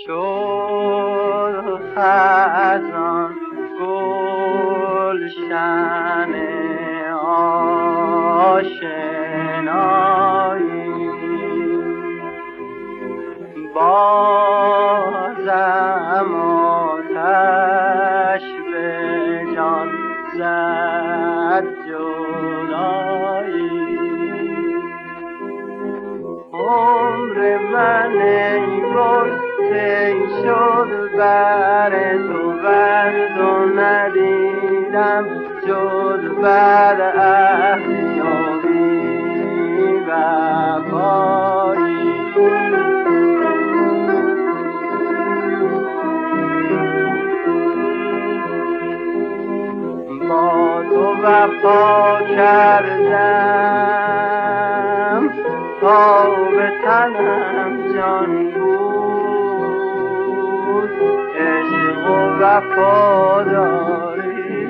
شد خزان گلشن آشنایی، بازم آتش به جان زد جدایی. عمر من ای گل طی شد بر تو ورد و ندیدم جز بر عهد و بی وفایی. با تو وفا کردم تا به تنم جان بود، عشق و وفاداری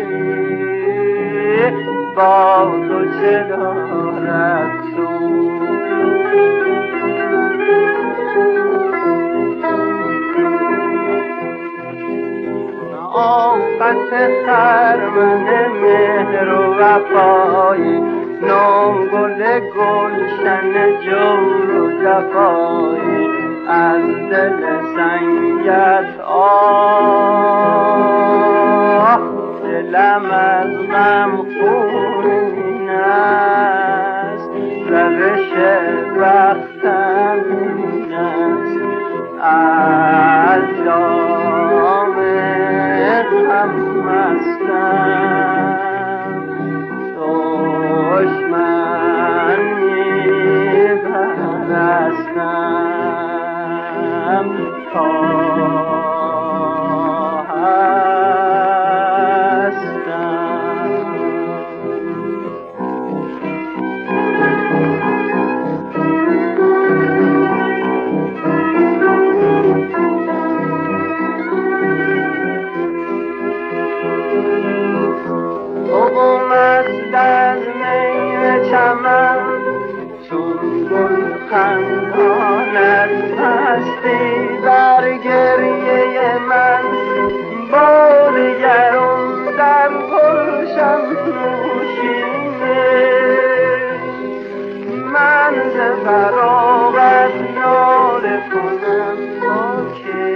با تو چه دارد سود. آفت خرمن مهر و وفایی، نو گل گلشن جور و جفایی، از دل سنگت آه دلم از غم خونین است، روش بختم این است، از جام غم مستم، دشمن می‌پرستم تا چمن چون گل خنداند مستی بر گریه من، بال گرم در گلشن نوشینه، من ز فراغت ناله کنم با کی.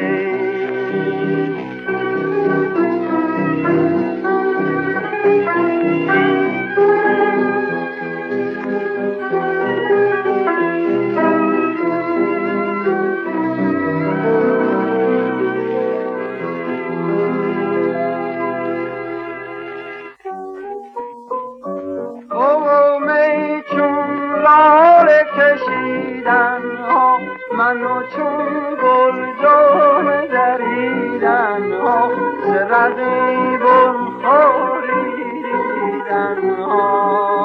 منو چون گل جام دریدن ها، ز رقیبم خوریدن ها،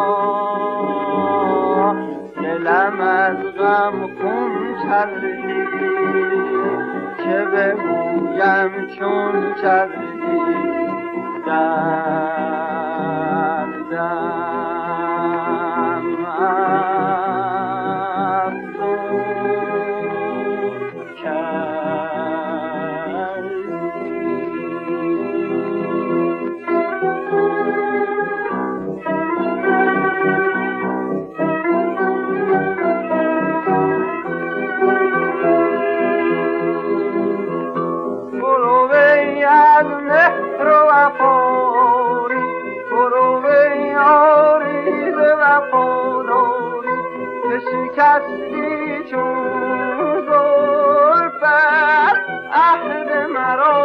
دلم از غم خون چردی، چه بگویم چون چردی دردم شکستی چون زلفت عهد مرا،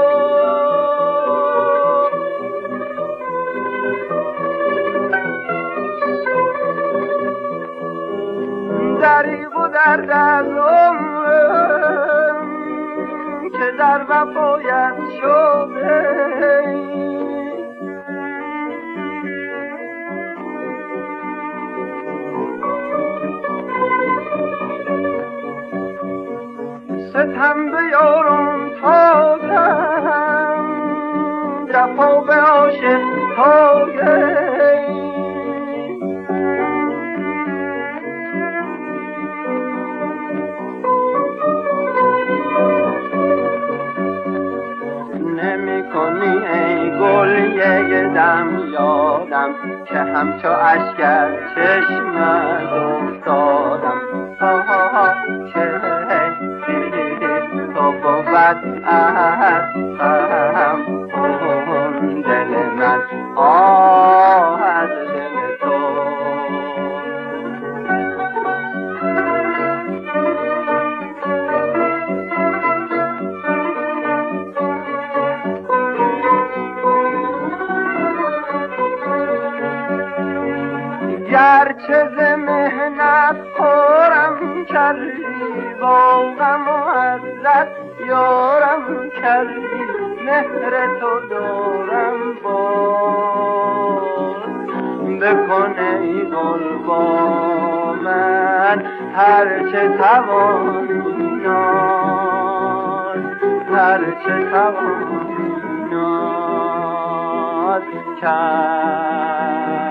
دریغ و درد از عمرم که در وفایت شده، ستم به یارم تازم، جفا به عاشق تاگه، دادم که همچو اشکر چشمت افتادم که تو بود از اون دل من از دل تو. گرچه ز مهنت خورم کردی با غم و عزت یارم کردی مهر تو دارم باز بکن ای گل با من هرچه توانی ناز هرچه توانی ناز کرد.